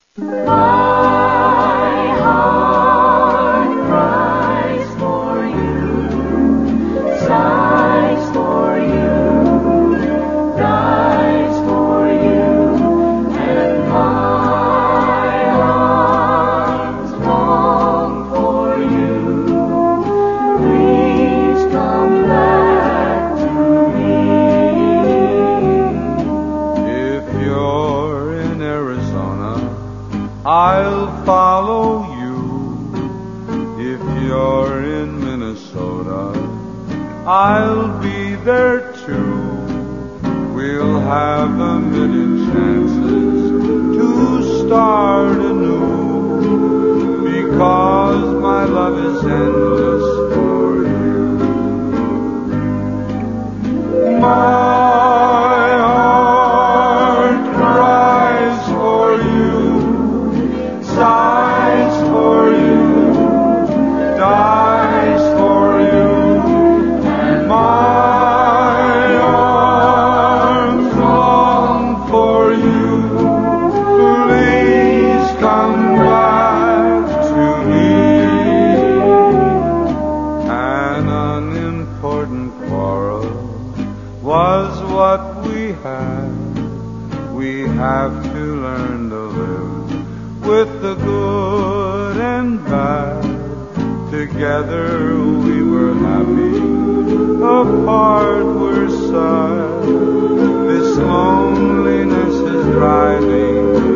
My heart cries for you, sighs for you, dies for you, and my arms long for you. Please come back to me. If you're in Arizona, I'll follow you. If you're in Minnesota, I'll be there too. We'll have a million chances to start anew, because my love is endless for you. My heart cries for you, sighs for you, dies for you, and my arms long for you. Please come back to me. An unimportant quarrel was what we had. We have to learn to live with the good and bad. Together we were happy, apart we're sad. This loneliness is driving